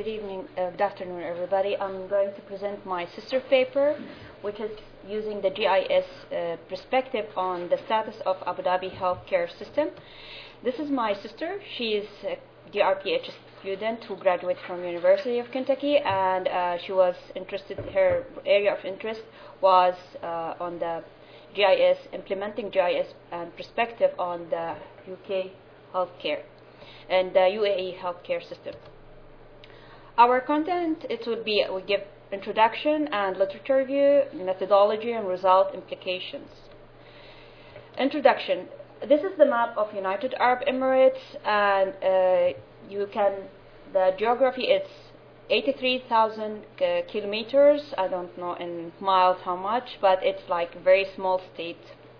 Good evening, good afternoon, everybody. I'm going to present my sister paper, which is using the GIS perspective on the status of Abu Dhabi healthcare system. This is my sister. She is a DRPH student who graduated from University of Kentucky, and she was interested. Her area of interest was on the GIS, implementing GIS and perspective on the UK healthcare and the UAE healthcare system. Our content, it would be, we give introduction and literature review, methodology and result implications. Introduction. This is the map of United Arab Emirates, and the geography is 83,000 kilometers. I don't know in miles how much, but it's like a very small state.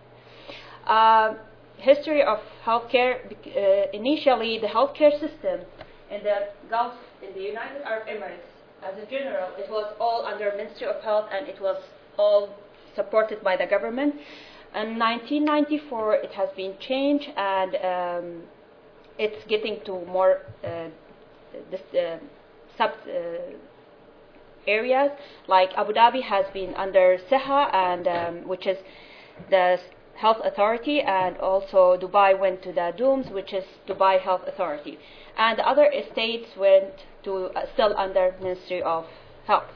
History of healthcare. Initially, the healthcare system in the Gulf, in the United Arab Emirates, as a general, it was all under Ministry of Health, and it was all supported by the government. In 1994, it has been changed, and it's getting to more sub areas. Like Abu Dhabi has been under SEHA, and which is the Health Authority, and also Dubai went to the DUMS, which is Dubai Health Authority, and the other states went to still under Ministry of Health.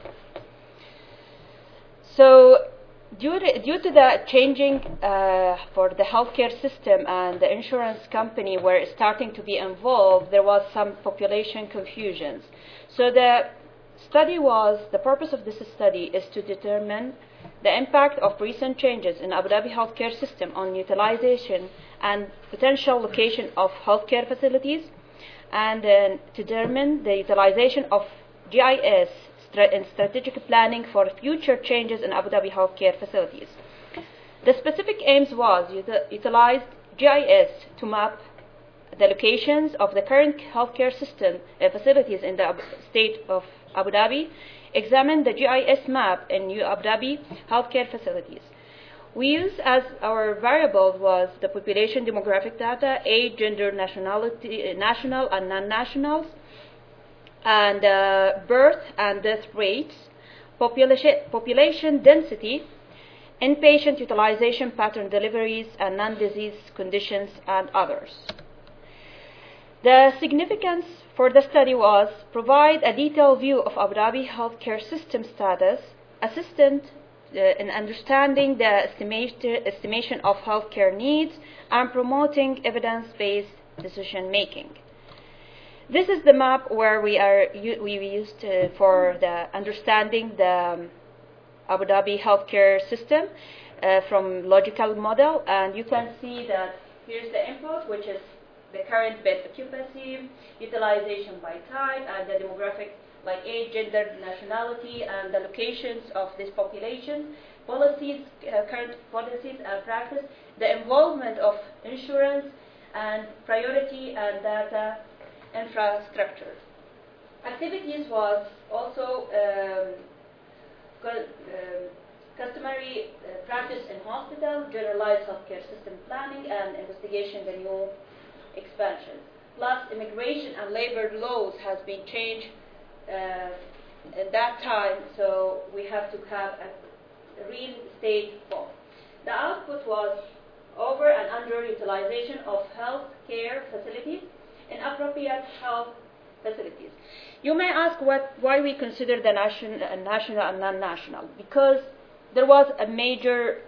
So due to the changing for the healthcare system, and the insurance company were starting to be involved, there was some population confusions. So the purpose of this study is to determine the impact of recent changes in Abu Dhabi healthcare system on utilization and potential location of healthcare facilities, and then determine the utilization of GIS in strategic planning for future changes in Abu Dhabi healthcare facilities. The specific aims was utilize GIS to map the locations of the current healthcare system facilities in the state of Abu Dhabi, examine the GIS map in Abu Dhabi healthcare facilities. We used as our variable was the population demographic data, age, gender, nationality, national and non-nationals, and birth and death rates, population density, inpatient utilization pattern deliveries, and non-disease conditions, and others. The significance for the study was provide a detailed view of Abu Dhabi healthcare system status, assistant in understanding the estimation of healthcare needs, and promoting evidence-based decision making. This is the map where we used for the understanding the Abu Dhabi healthcare system from logical model, and you can see that here's the input, which is the current bed occupancy, utilization by type, and the demographic like age, gender, nationality, and the locations of this population, policies, current policies and practice, the involvement of insurance, and priority and data infrastructure. Activities was also customary practice in hospital, generalized healthcare system planning, and investigation the new expansion. Plus, immigration and labor laws has been changed at that time, so we have to have a real estate law. The output was over and under utilization of health care facilities and appropriate health facilities. You may ask why we consider the national and non-national, because there was a major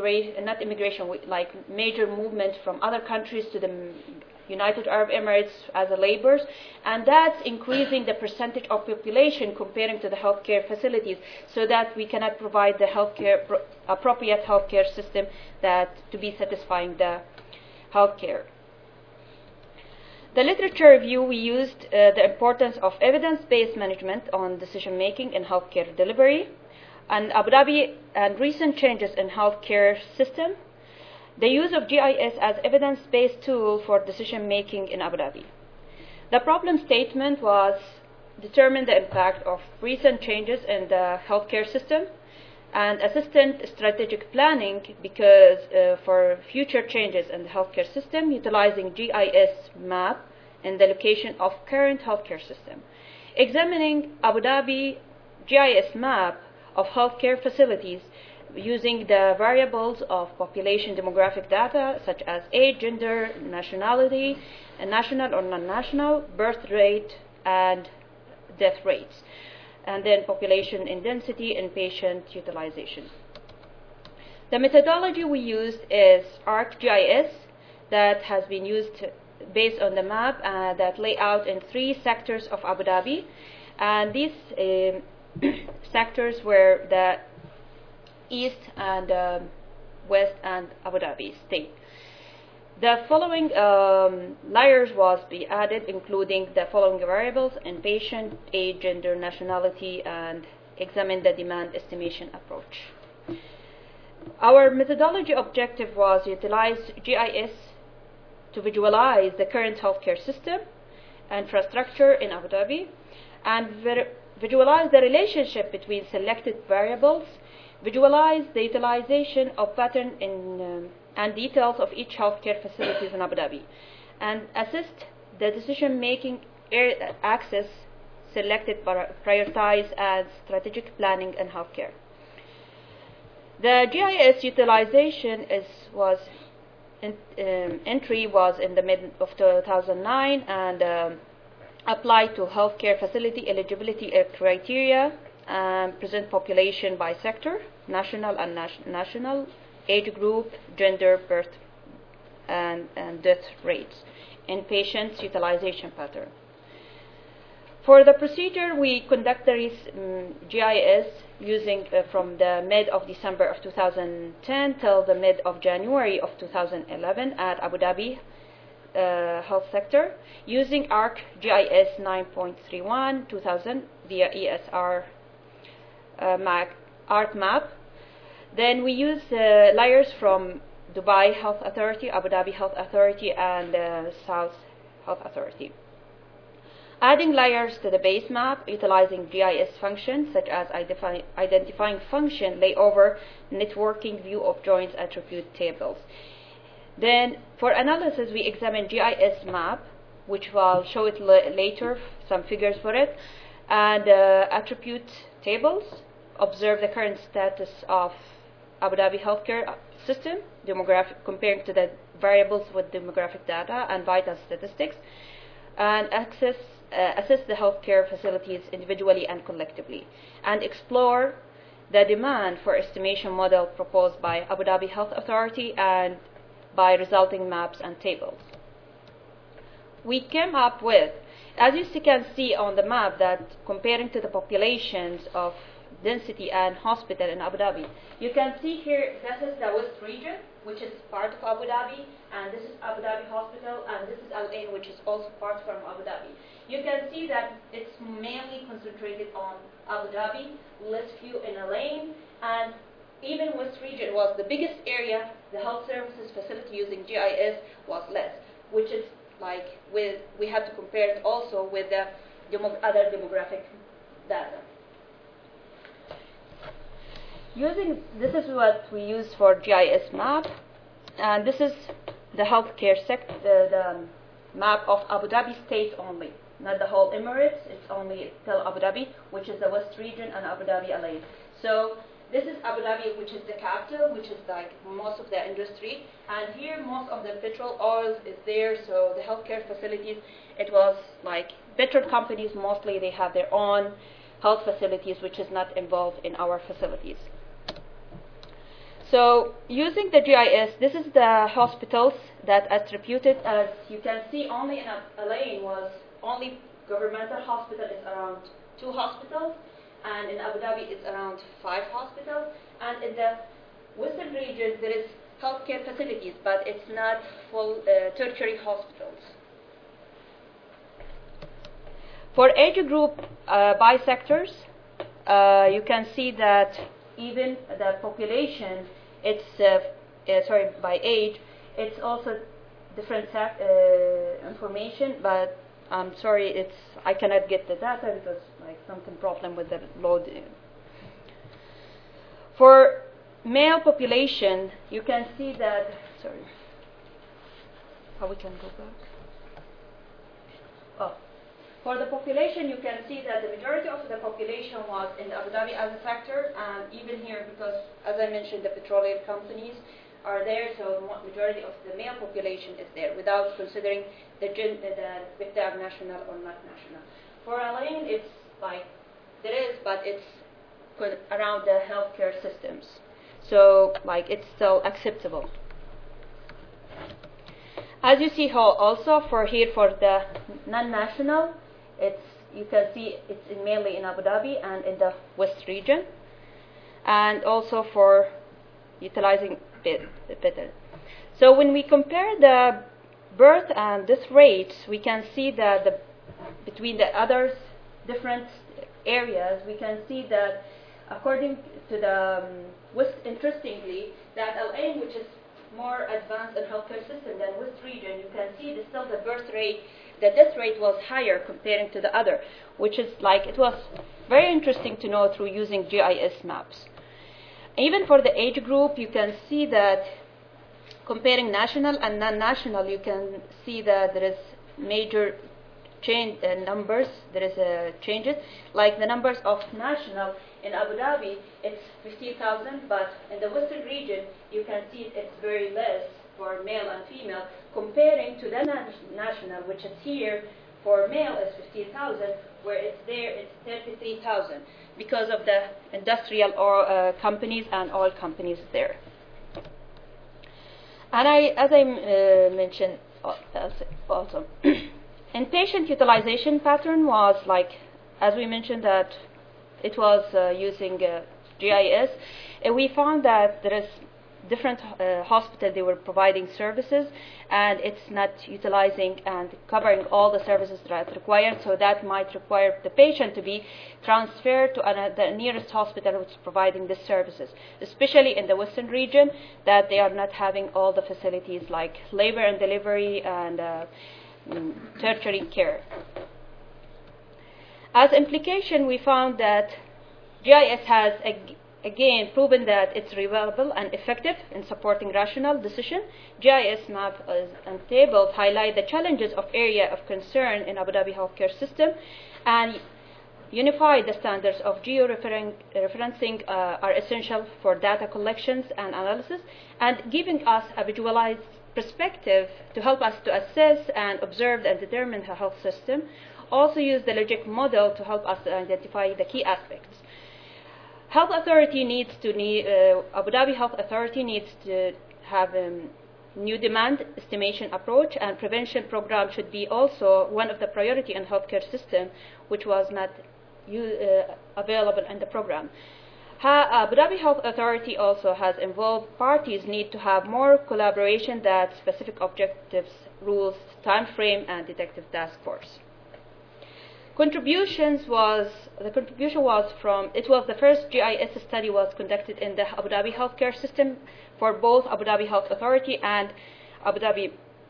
major movement from other countries to the United Arab Emirates as a laborers, and that's increasing the percentage of population comparing to the healthcare facilities, so that we cannot provide the appropriate healthcare system that to be satisfying the healthcare. The literature review, we used the importance of evidence-based management on decision making in healthcare delivery, and Abu Dhabi and recent changes in healthcare system. The use of GIS as evidence-based tool for decision-making in Abu Dhabi. The problem statement was determine the impact of recent changes in the healthcare system and assistant strategic planning, because for future changes in the healthcare system, utilizing GIS map in the location of current healthcare system. examining Abu Dhabi GIS map of healthcare facilities using the variables of population demographic data such as age, gender, nationality, and national or non-national, birth rate, and death rates, and then population density and patient utilization. The methodology we used is ArcGIS that has been used based on the map that lay out in 3 sectors of Abu Dhabi, and these sectors were the East and West and Abu Dhabi state. The following layers was be added, including the following variables in patient, age, gender, nationality, and examine the demand estimation approach. Our methodology objective was utilize GIS to visualize the current healthcare system, infrastructure in Abu Dhabi, and visualize the relationship between selected variables, visualize the utilization of pattern and details of each healthcare facilities in Abu Dhabi, and assist the decision-making axis selected, prioritize as strategic planning and healthcare. The GIS utilization entry was in the mid of 2009 and applied to healthcare facility eligibility criteria and present population by sector, national and national, age group, gender, birth, and death rates, and patients' utilization pattern. For the procedure, we conduct the GIS using from the mid of December of 2010 till the mid of January of 2011 at Abu Dhabi health sector using ArcGIS 9.31 2000 via ESR ArcMap. Then we use layers from Dubai Health Authority, Abu Dhabi Health Authority, and South Health Authority. Adding layers to the base map utilizing GIS functions such as identifying function, layover, networking, view of joints, attribute tables. Then for analysis, we examine GIS map, which will show it later, some figures for it, and attribute tables, observe the current status of Abu Dhabi healthcare system, demographic, comparing to the variables with demographic data and vital statistics, and assess the healthcare facilities individually and collectively, and explore the demand for estimation model proposed by Abu Dhabi Health Authority and by resulting maps and tables. We came up with, as you can see on the map, that comparing to the populations of density and hospital in Abu Dhabi, you can see here this is the West region, which is part of Abu Dhabi, and this is Abu Dhabi Hospital, and this is Al Ain, which is also part from Abu Dhabi. You can see that it's mainly concentrated on Abu Dhabi, less few in Al Ain, and even West region was the biggest area. The health services facility using GIS was less, which is like we have to compare it also with the other demographic data. This is what we use for GIS map, and this is the healthcare sector, the map of Abu Dhabi state only, not the whole Emirates. It's only till Abu Dhabi, which is the West region, and Abu Dhabi Al Ain. So this is Abu Dhabi, which is the capital, which is like most of the industry, and here most of the petrol oils is there. So the healthcare facilities, it was like petrol companies mostly, they have their own health facilities, which is not involved in our facilities. So using the GIS, this is the hospitals that attributed, as you can see, only in Al Ain was only governmental hospital is around 2 hospitals, and in Abu Dhabi it's around 5 hospitals, and in the western region there is healthcare facilities, but it's not full tertiary hospitals. For age group by sectors, you can see that even the population, it's by age, it's also different information, but I'm sorry, I cannot get the data because like something problem with the load. For male population, you can see that. Sorry, how we can go back? Oh, For the population, you can see that the majority of the population was in Abu Dhabi as a factor, and even here, because as I mentioned, the petroleum companies are there, so the majority of the male population is there, without considering if they are national or not national. For Al Ain, it's like there is, but it's around the healthcare systems, so like it's still acceptable. As you see, also for here for the non-national, you can see it's mainly in Abu Dhabi and in the West region, and also for utilizing better. So when we compare the birth and death rates, we can see that between the other different areas, we can see that according to the West, interestingly, that Al Ain, which is more advanced in healthcare system than West region, you can see that still the birth rate, the death rate was higher comparing to the other, which is like, it was very interesting to know through using GIS maps. Even for the age group, you can see that comparing national and non-national, you can see that there is major change in numbers. There is changes, like the numbers of national in Abu Dhabi, it's 15,000, but in the Western region, you can see it's very less for male and female, comparing to the national, which is here for male is 15,000, where it's there it's 33,000, because of the industrial companies and oil companies there. And as I mentioned also, inpatient utilization pattern was like, as we mentioned, that it was using GIS. We found that there is different hospitals, they were providing services, and it's not utilizing and covering all the services that are required, so that might require the patient to be transferred to the nearest hospital which is providing the services, especially in the Western region, that they are not having all the facilities like labor and delivery and tertiary care. As implication, we found that GIS has again proven that it's reliable and effective in supporting rational decision. GIS map and tables highlight the challenges of area of concern in Abu Dhabi healthcare system, and unify the standards of georeferencing are essential for data collections and analysis, and giving us a visualized perspective to help us to assess and observe and determine the health system. Also use the logic model to help us identify the key aspects. Health Authority needs to Abu Dhabi Health Authority needs to have a new demand estimation approach, and prevention program should be also one of the priority in healthcare system, which was not available in the program. Abu Dhabi Health Authority also has involved parties need to have more collaboration that specific objectives, rules, time frame, and detective task force. The contribution was from, it was the first GIS study was conducted in the Abu Dhabi healthcare system for both Abu Dhabi Health Authority and Abu Dhabi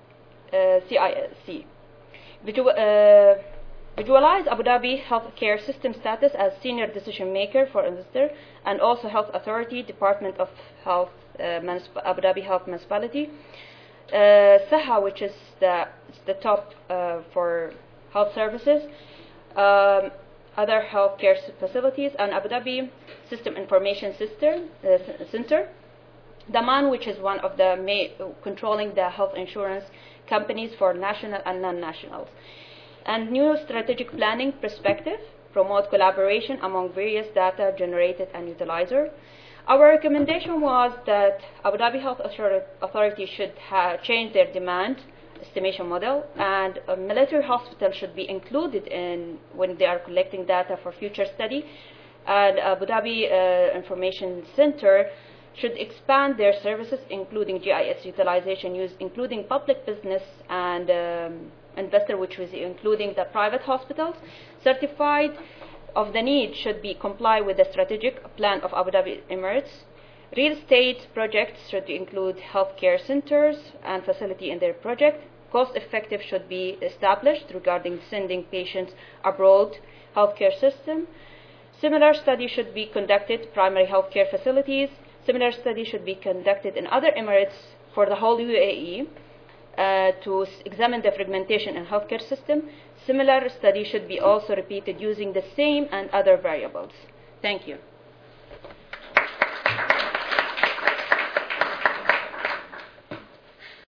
CIC. Visualize Abu Dhabi healthcare system status as senior decision maker for investor, and also Health Authority, Department of Health, Abu Dhabi Health Municipality, SAHA, which is the top for health services, other healthcare facilities, and Abu Dhabi System Information Center, Daman, which is one of the controlling the health insurance companies for national and non-nationals. And new strategic planning perspective, promote collaboration among various data generated and utilizer. Our recommendation was that Abu Dhabi Health Authority should change their demand estimation model, and a military hospital should be included in when they are collecting data for future study, and Abu Dhabi Information Center should expand their services, including GIS utilization use, including public business and investor, which was including the private hospitals. Certified of the need should be comply with the strategic plan of Abu Dhabi Emirates. Real estate projects should include healthcare centers and facility in their project. Cost effective should be established regarding sending patients abroad healthcare system. Similar study should be conducted primary healthcare facilities. Similar study should be conducted in other Emirates for the whole UAE. to examine the fragmentation in healthcare system. Similar study should be also repeated using the same and other variables. Thank you.